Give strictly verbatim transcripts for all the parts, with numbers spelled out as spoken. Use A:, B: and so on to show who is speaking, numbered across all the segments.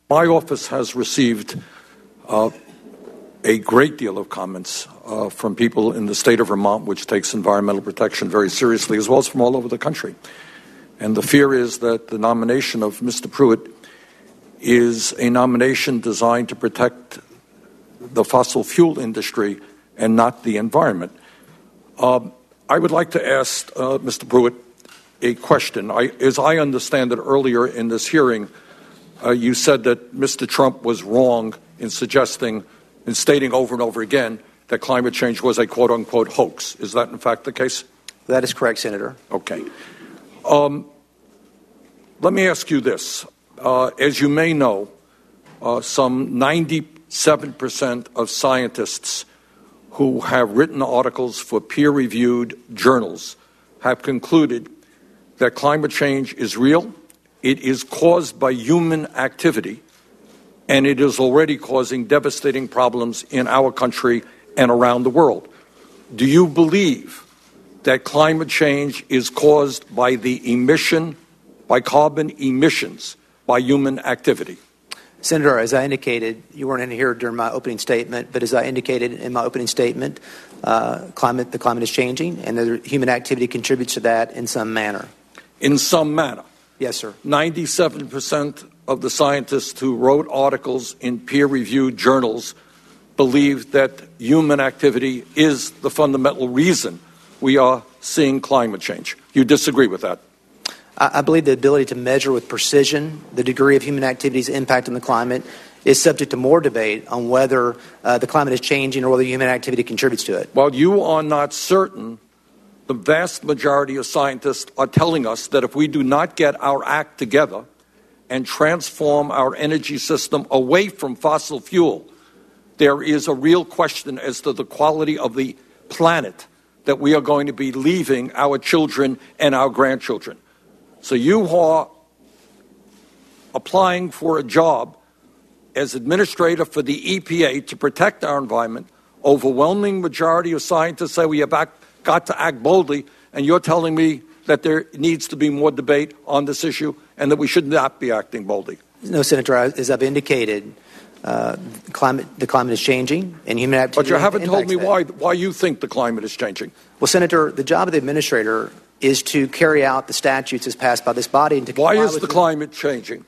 A: My office has received uh, a great deal of comments uh, from people in the state of Vermont, which takes environmental protection very seriously, as well as from all over the country. And the fear is that the nomination of Mister Pruitt is a nomination designed to protect the fossil fuel industry and not the environment. Uh, I would like to ask uh, Mister Pruitt a question. I, as I understand it, earlier in this hearing, uh, you said that Mister Trump was wrong in suggesting and stating over and over again that climate change was a quote-unquote hoax. Is that, in fact, the case?
B: That is correct, Senator.
A: Okay. Um, let me ask you this. Uh, as you may know, uh, some ninety-seven percent of scientists who have written articles for peer-reviewed journals have concluded that climate change is real, it is caused by human activity, and it is already causing devastating problems in our country and around the world. Do you believe that climate change is caused by the emission, by carbon emissions, by human activity?
B: Senator, as I indicated, you weren't in here during my opening statement, but as I indicated in my opening statement, uh, climate, the climate is changing, and the human activity contributes to that in some manner.
A: In some manner?
B: Yes, sir.
A: ninety-seven percent of the scientists who wrote articles in peer-reviewed journals believe that human activity is the fundamental reason we are seeing climate change. You disagree with that?
B: I believe the ability to measure with precision the degree of human activity's impact on the climate is subject to more debate on whether uh, the climate is changing or whether human activity contributes to it.
A: While you are not certain, the vast majority of scientists are telling us that if we do not get our act together and transform our energy system away from fossil fuel, there is a real question as to the quality of the planet that we are going to be leaving our children and our grandchildren. So you are applying for a job as administrator for the E P A to protect our environment. Overwhelming majority of scientists say we have act, got to act boldly, and you're telling me that there needs to be more debate on this issue and that we should not be acting boldly.
B: No, Senator, as I've indicated, uh, climate, the climate is changing and human activity.
A: But you haven't told me
B: that.
A: why, why you think the climate is changing.
B: Well, Senator, the job of the administrator is to carry out the statutes as passed by this body. And to
A: Why
B: comply
A: is
B: with
A: the climate changing?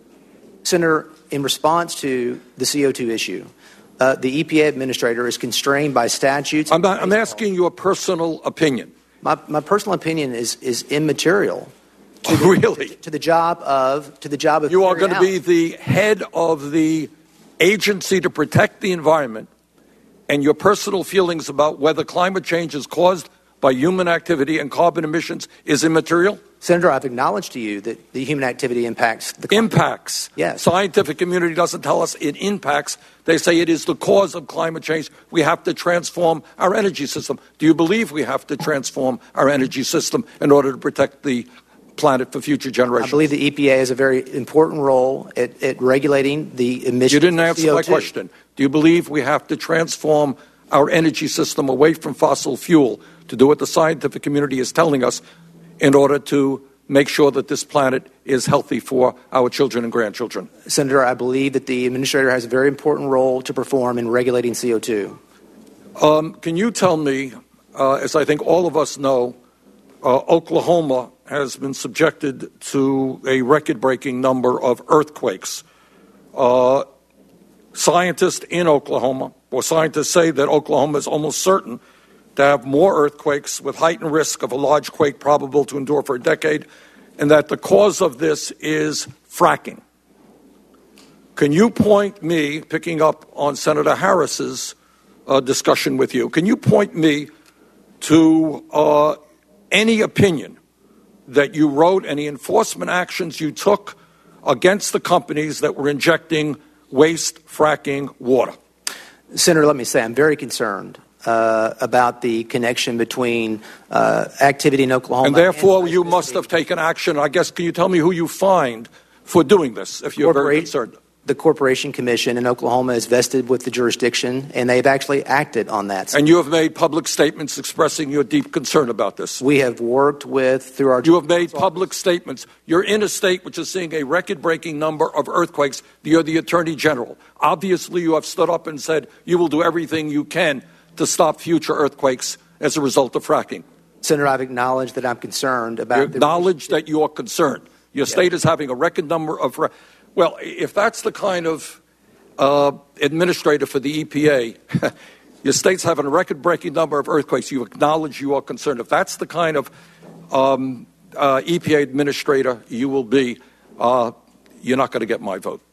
B: Senator, in response to the C O two issue, uh, the E P A administrator is constrained by statutes.
A: I'm, not, I'm asking you a personal opinion.
B: My, my personal opinion is, is immaterial. To
A: Oh,
B: the,
A: really?
B: To, to the job of to the job of
A: you are going to
B: out.
A: be the head of the agency to protect the environment, and your personal feelings about whether climate change is caused by human activity and carbon emissions is immaterial?
B: Senator, I've acknowledged to you that the human activity impacts the climate.
A: Impacts.
B: Yes.
A: Scientific community doesn't tell us it impacts. They say it is the cause of climate change. We have to transform our energy system. Do you believe we have to transform our energy system in order to protect the planet for future generations?
B: I believe the E P A has a very important role at, at regulating the emissions.
A: You didn't answer
B: C O two.
A: my question. Do you believe we have to transform our energy system away from fossil fuel to do what the scientific community is telling us in order to make sure that this planet is healthy for our children and grandchildren?
B: Senator, I believe that the administrator has a very important role to perform in regulating C O two.
A: Um, can you tell me, uh, as I think all of us know, uh, Oklahoma has been subjected to a record-breaking number of earthquakes. Uh, scientists in Oklahoma, or scientists say that Oklahoma is almost certain to have more earthquakes with heightened risk of a large quake probable to endure for a decade, and that the cause of this is fracking. Can you point me, picking up on Senator Harris's uh, discussion with you, can you point me to uh, any opinion that you wrote, any enforcement actions you took against the companies that were injecting waste fracking water?
B: Senator, let me say I'm very concerned uh, about the connection between uh, activity in Oklahoma.
A: And therefore,
B: and
A: you must have taken action. I guess, can you tell me who you fined for doing this, if you're very concerned?
B: the Corporation Commission in Oklahoma is vested with the jurisdiction, and they've actually acted on that.
A: And you have made public statements expressing your deep concern about this.
B: We have worked with, through our...
A: You have made public statements. You're in a state which is seeing a record-breaking number of earthquakes. You're the Attorney General. Obviously, you have stood up and said you will do everything you can to stop future earthquakes as a result of fracking.
B: Senator, I've acknowledged that I'm concerned about...
A: You acknowledge the... that you are concerned. Your
B: yes.
A: state is having a record number of... Fra- Well, if that's the kind of uh, administrator for the E P A, your state's having a record-breaking number of earthquakes, you acknowledge you are concerned. If that's the kind of um, uh, E P A administrator you will be, uh, you're not going to get my vote.